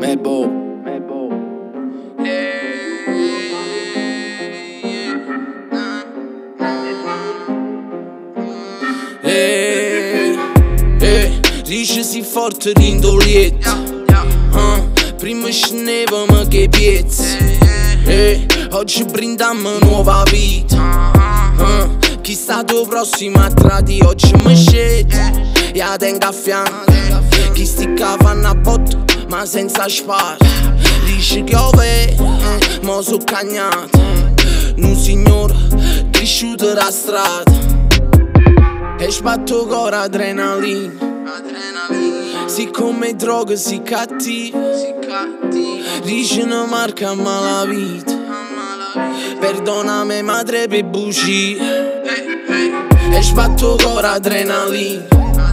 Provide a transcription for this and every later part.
Mebo. Dice si forte rindolietta, prima scendevamo che piezze, oggi brindiamo nuova vita. Chi è stato prossimo a tradi oggi mi scende, e la tengo a fianco. Chi sticca fanno a botto ma senza spara, dice che ove, mo so cagnato. Un signore cresciuto da strada e sbatto con adrenalina. Siccome droga si cattiva, dice una marca ma la vita. Perdonami madre per bugie, e sbatto con adrenalina.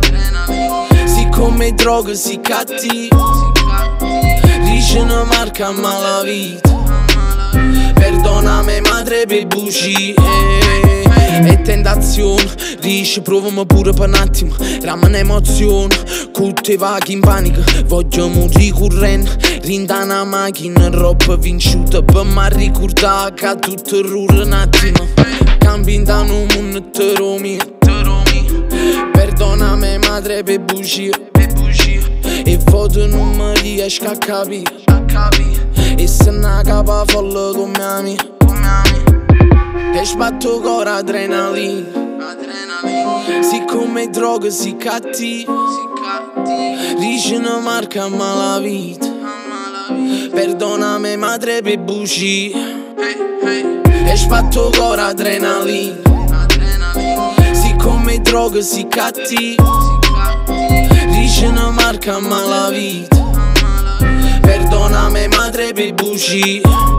Siccome droga si cattiva, dice una marca ma la vita. Perdonami madre per bugie e tentazione, dice provami pure per un attimo. Ramma un'emozione, tutte vaghe in panico. Voglio morire correndo, rinda una macchina, roba vinciuta per mi ricordare che tutto rura un attimo. Cambi in un mondo mio. Perdonami madre per bugie, e foto non mi riesco a capire, e se una capa folle con mia amica. E sbatto con adrenalina. Siccome droga si cattiva, dice una marca ma la vita. Perdonami madre per bugie, e sbatto con adrenalina. Siccome droga si cattiva, dice una marca ma la vita. Perdonami madre per bugie.